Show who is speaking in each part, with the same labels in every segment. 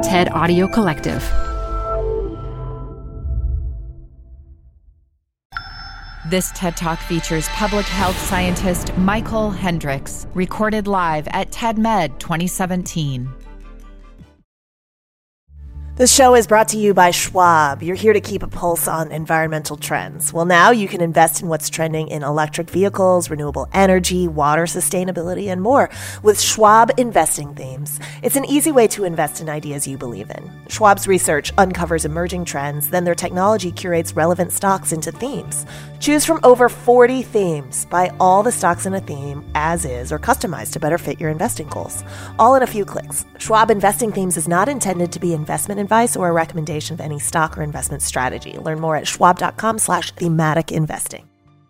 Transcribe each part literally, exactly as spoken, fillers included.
Speaker 1: TED Audio Collective.
Speaker 2: This TED Talk features public health scientist Michael Hendricks, recorded live at TEDMed twenty seventeen.
Speaker 3: This show is brought to you by Schwab. You're here to keep a pulse on environmental trends. Well, now you can invest in what's trending in electric vehicles, renewable energy, water sustainability, and more with Schwab Investing Themes. It's an easy way to invest in ideas you believe in. Schwab's research uncovers emerging trends, then their technology curates relevant stocks into themes. Choose from over forty themes. Buy all the stocks in a theme as is or customized to better fit your investing goals. All in a few clicks. Schwab Investing Themes is not intended to be investment advice or a recommendation of any stock or investment strategy. Learn more at schwab.com slash thematic investing.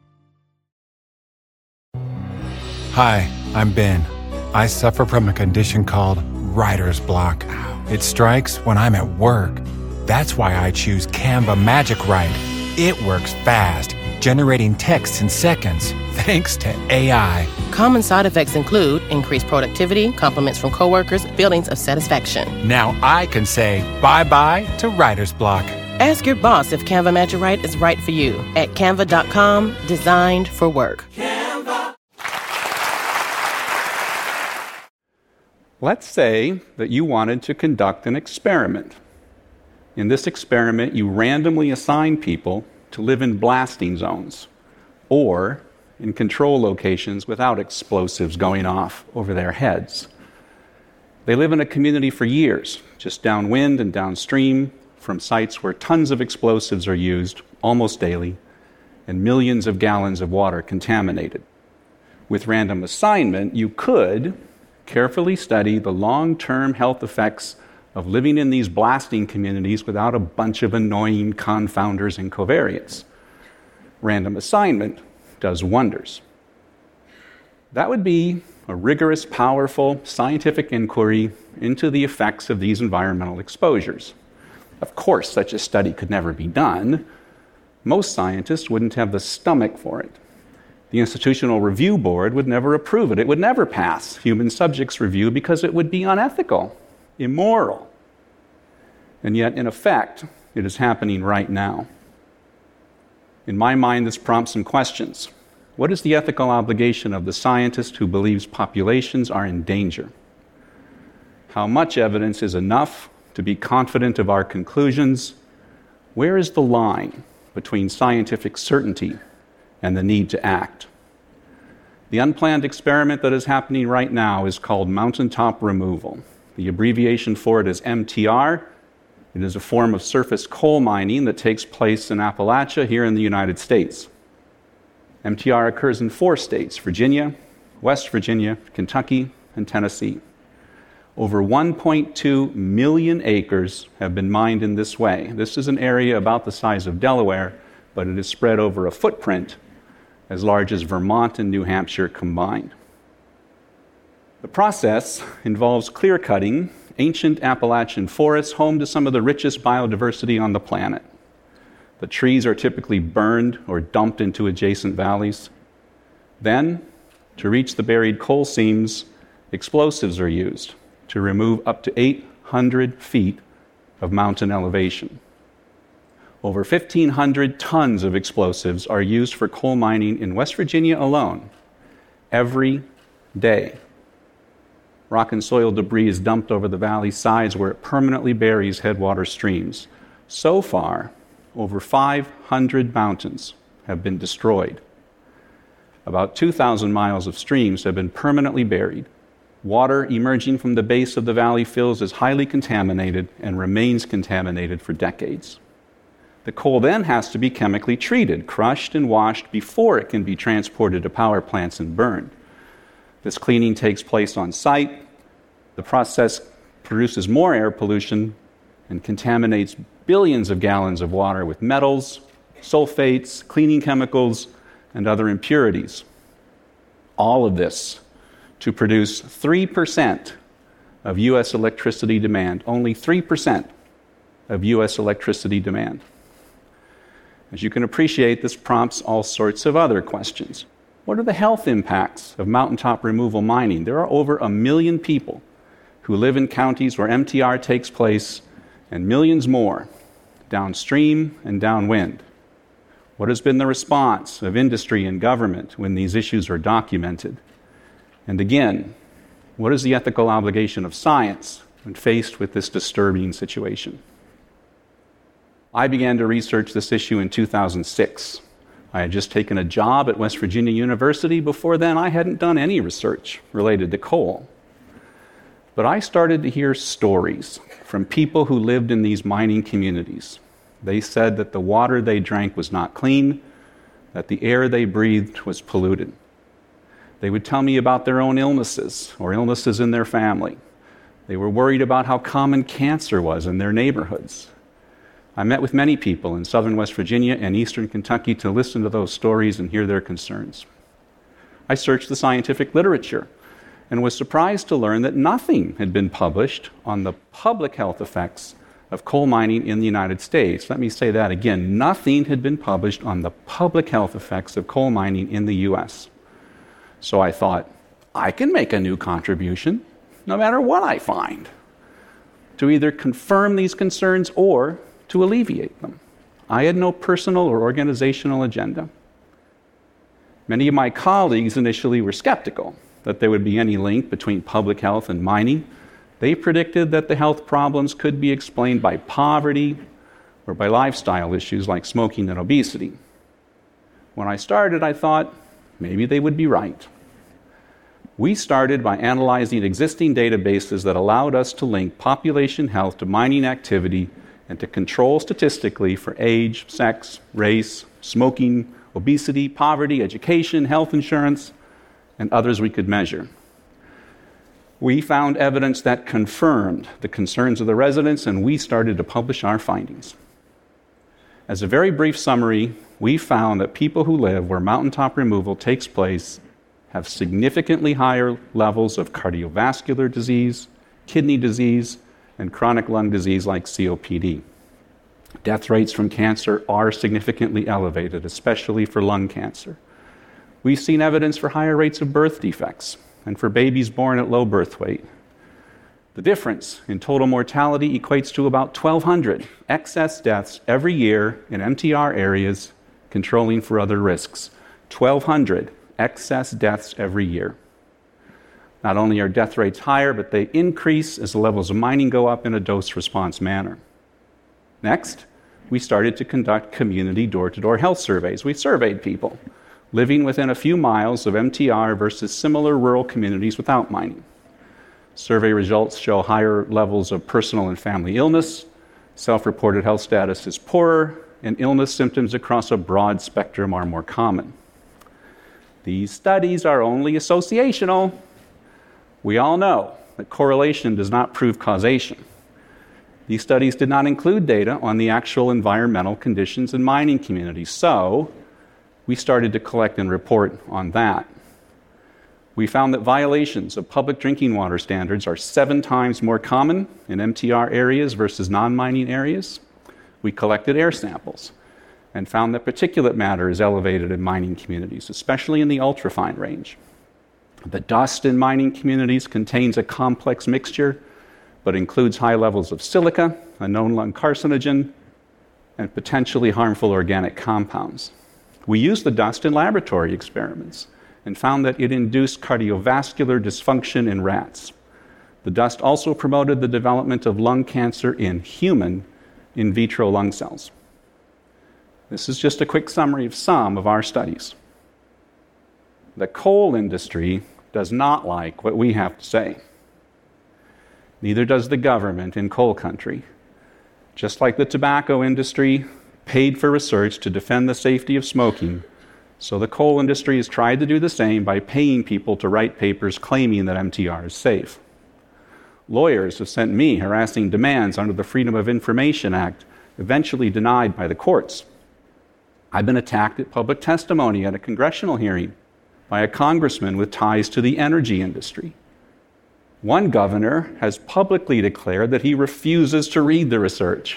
Speaker 4: Hi, I'm Ben. I suffer from a condition called writer's block. It strikes when I'm at work. That's why I choose Canva Magic Write. It works fast, generating text in seconds, thanks to A I.
Speaker 5: Common side effects include increased productivity, compliments from coworkers, feelings of satisfaction.
Speaker 4: Now I can say bye-bye to writer's block.
Speaker 5: Ask your boss if Canva Magic Write is right for you at canva dot com, designed for work.
Speaker 6: Canva. Let's say that you wanted to conduct an experiment. In this experiment, you randomly assign people to live in blasting zones or in control locations without explosives going off over their heads. They live in a community for years, just downwind and downstream from sites where tons of explosives are used almost daily and millions of gallons of water contaminated. With random assignment, you could carefully study the long-term health effects of living in these blasting communities without a bunch of annoying confounders and covariates. Random assignment does wonders. That would be a rigorous, powerful scientific inquiry into the effects of these environmental exposures. Of course, such a study could never be done. Most scientists wouldn't have the stomach for it. The Institutional Review Board would never approve it. It would never pass human subjects review because it would be unethical, immoral. And yet, in effect, it is happening right now. In my mind, this prompts some questions. What is the ethical obligation of the scientist who believes populations are in danger? How much evidence is enough to be confident of our conclusions? Where is the line between scientific certainty and the need to act? The unplanned experiment that is happening right now is called mountaintop removal. The abbreviation for it is M T R. It is a form of surface coal mining that takes place in Appalachia here in the United States. M T R occurs in four states: Virginia, West Virginia, Kentucky, and Tennessee. Over one point two million acres have been mined in this way. This is an area about the size of Delaware, but it is spread over a footprint as large as Vermont and New Hampshire combined. The process involves clear-cutting ancient Appalachian forests, home to some of the richest biodiversity on the planet. The trees are typically burned or dumped into adjacent valleys. Then, to reach the buried coal seams, explosives are used to remove up to eight hundred feet of mountain elevation. Over fifteen hundred tons of explosives are used for coal mining in West Virginia alone every day. Rock and soil debris is dumped over the valley sides where it permanently buries headwater streams. So far, over five hundred mountains have been destroyed. About two thousand miles of streams have been permanently buried. Water emerging from the base of the valley fills is highly contaminated and remains contaminated for decades. The coal then has to be chemically treated, crushed and washed before it can be transported to power plants and burned. This cleaning takes place on site. The process produces more air pollution and contaminates billions of gallons of water with metals, sulfates, cleaning chemicals, and other impurities. All of this to produce three percent of U S electricity demand, only three percent of U S electricity demand. As you can appreciate, this prompts all sorts of other questions. What are the health impacts of mountaintop removal mining? There are over a million people who who live in counties where M T R takes place, and millions more downstream and downwind. What has been the response of industry and government when these issues are documented? And again, what is the ethical obligation of science when faced with this disturbing situation? I began to research this issue in two thousand six. I had just taken a job at West Virginia University. Before then, I hadn't done any research related to coal. But I started to hear stories from people who lived in these mining communities. They said that the water they drank was not clean, that the air they breathed was polluted. They would tell me about their own illnesses or illnesses in their family. They were worried about how common cancer was in their neighborhoods. I met with many people in southern West Virginia and eastern Kentucky to listen to those stories and hear their concerns. I searched the scientific literature and was surprised to learn that nothing had been published on the public health effects of coal mining in the United States. Let me say that again. Nothing had been published on the public health effects of coal mining in the U S. So I thought, I can make a new contribution, no matter what I find, to either confirm these concerns or to alleviate them. I had no personal or organizational agenda. Many of my colleagues initially were skeptical that there would be any link between public health and mining. They predicted that the health problems could be explained by poverty or by lifestyle issues like smoking and obesity. When I started, I thought maybe they would be right. We started by analyzing existing databases that allowed us to link population health to mining activity and to control statistically for age, sex, race, smoking, obesity, poverty, education, health insurance, and others we could measure. We found evidence that confirmed the concerns of the residents, and we started to publish our findings. As a very brief summary, we found that people who live where mountaintop removal takes place have significantly higher levels of cardiovascular disease, kidney disease, and chronic lung disease like C O P D. Death rates from cancer are significantly elevated, especially for lung cancer. We've seen evidence for higher rates of birth defects and for babies born at low birth weight. The difference in total mortality equates to about twelve hundred excess deaths every year in M T R areas controlling for other risks. twelve hundred excess deaths every year. Not only are death rates higher, but they increase as the levels of mining go up in a dose-response manner. Next, we started to conduct community door-to-door health surveys. We surveyed people living within a few miles of M T R versus similar rural communities without mining. Survey results show higher levels of personal and family illness, self-reported health status is poorer, and illness symptoms across a broad spectrum are more common. These studies are only associational. We all know that correlation does not prove causation. These studies did not include data on the actual environmental conditions in mining communities, so we started to collect and report on that. We found that violations of public drinking water standards are seven times more common in M T R areas versus non-mining areas. We collected air samples and found that particulate matter is elevated in mining communities, especially in the ultrafine range. The dust in mining communities contains a complex mixture, but includes high levels of silica, a known lung carcinogen, and potentially harmful organic compounds. We used the dust in laboratory experiments and found that it induced cardiovascular dysfunction in rats. The dust also promoted the development of lung cancer in human in vitro lung cells. This is just a quick summary of some of our studies. The coal industry does not like what we have to say. Neither does the government in coal country. Just like the tobacco industry paid for research to defend the safety of smoking, so the coal industry has tried to do the same by paying people to write papers claiming that M T R is safe. Lawyers have sent me harassing demands under the Freedom of Information Act, eventually denied by the courts. I've been attacked at public testimony at a congressional hearing by a congressman with ties to the energy industry. One governor has publicly declared that he refuses to read the research.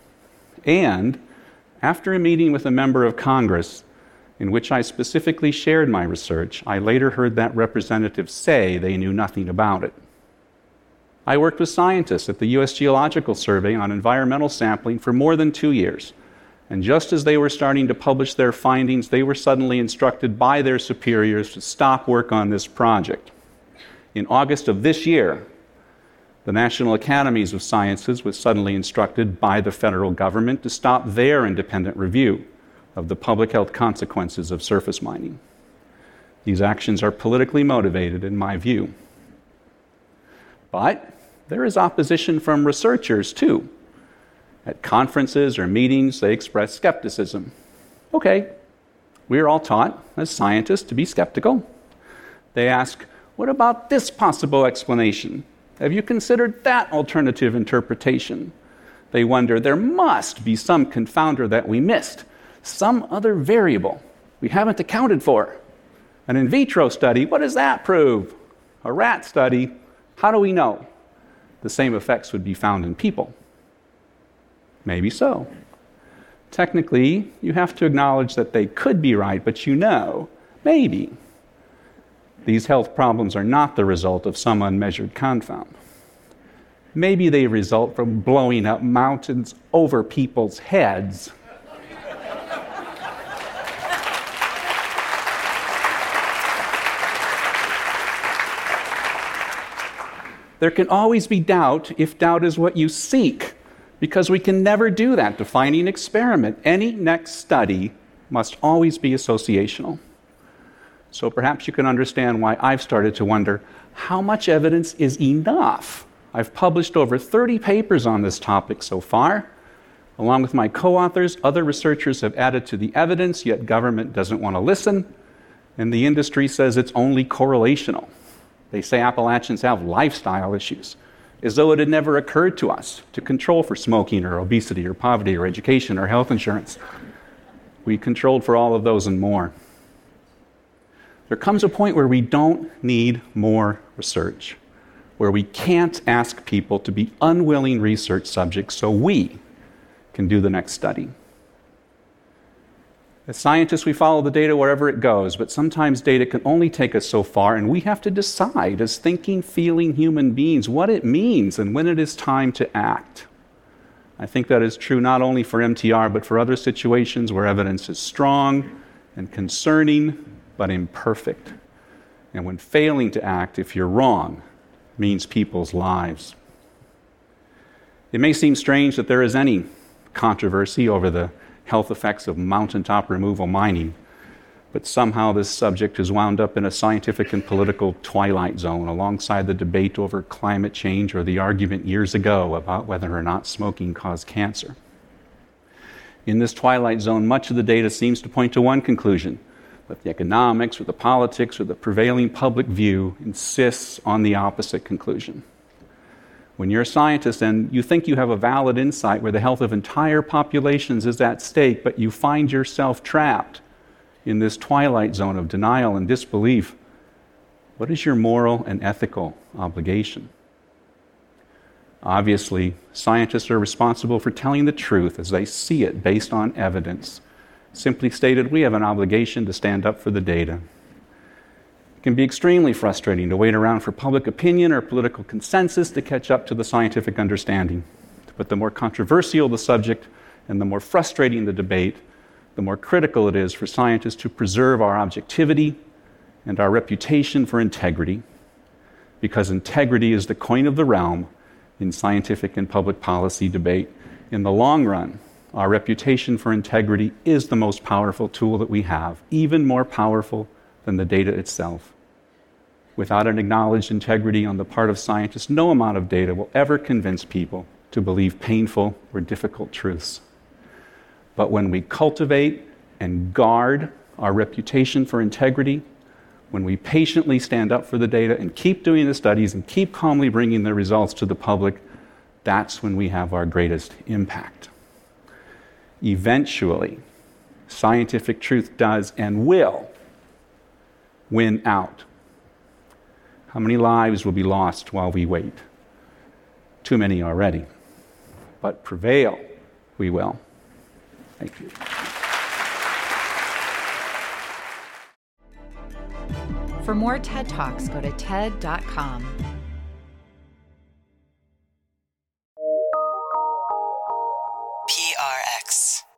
Speaker 6: And after a meeting with a member of Congress in which I specifically shared my research, I later heard that representative say they knew nothing about it. I worked with scientists at the U S Geological Survey on environmental sampling for more than two years. And just as they were starting to publish their findings, they were suddenly instructed by their superiors to stop work on this project. In August of this year, the National Academies of Sciences was suddenly instructed by the federal government to stop their independent review of the public health consequences of surface mining. These actions are politically motivated, in my view. But there is opposition from researchers, too. At conferences or meetings, they express skepticism. Okay, we're all taught as scientists to be skeptical. They ask, what about this possible explanation? Have you considered that alternative interpretation? They wonder, there must be some confounder that we missed, some other variable we haven't accounted for. An in vitro study, what does that prove? A rat study, how do we know? The same effects would be found in people. Maybe so. Technically, you have to acknowledge that they could be right, but you know, maybe, these health problems are not the result of some unmeasured confound. Maybe they result from blowing up mountains over people's heads. There can always be doubt if doubt is what you seek, because we can never do that. Defining experiment, any next study must always be associational. So perhaps you can understand why I've started to wonder, how much evidence is enough? I've published over thirty papers on this topic so far. Along with my co-authors, other researchers have added to the evidence, yet government doesn't want to listen, and the industry says it's only correlational. They say Appalachians have lifestyle issues, as though it had never occurred to us to control for smoking or obesity or poverty or education or health insurance. We controlled for all of those and more. There comes a point where we don't need more research, where we can't ask people to be unwilling research subjects so we can do the next study. As scientists, we follow the data wherever it goes, but sometimes data can only take us so far, and we have to decide as thinking, feeling human beings what it means and when it is time to act. I think that is true not only for M T R, but for other situations where evidence is strong and concerning, but imperfect. And when failing to act, if you're wrong, means people's lives. It may seem strange that there is any controversy over the health effects of mountaintop removal mining, but somehow this subject has wound up in a scientific and political twilight zone alongside the debate over climate change or the argument years ago about whether or not smoking caused cancer. In this twilight zone, much of the data seems to point to one conclusion, but the economics or the politics or the prevailing public view insists on the opposite conclusion. When you're a scientist and you think you have a valid insight where the health of entire populations is at stake, but you find yourself trapped in this twilight zone of denial and disbelief, what is your moral and ethical obligation? Obviously, scientists are responsible for telling the truth as they see it based on evidence. Simply stated, we have an obligation to stand up for the data. It can be extremely frustrating to wait around for public opinion or political consensus to catch up to the scientific understanding. But the more controversial the subject and the more frustrating the debate, the more critical it is for scientists to preserve our objectivity and our reputation for integrity, because integrity is the coin of the realm in scientific and public policy debate. In the long run, our reputation for integrity is the most powerful tool that we have, even more powerful than the data itself. Without an acknowledged integrity on the part of scientists, no amount of data will ever convince people to believe painful or difficult truths. But when we cultivate and guard our reputation for integrity, when we patiently stand up for the data and keep doing the studies and keep calmly bringing the results to the public, that's when we have our greatest impact. Eventually, scientific truth does and will win out. How many lives will be lost while we wait? Too many already. But prevail we will. Thank you.
Speaker 2: For more TED Talks, go to T E D dot com.
Speaker 1: R X.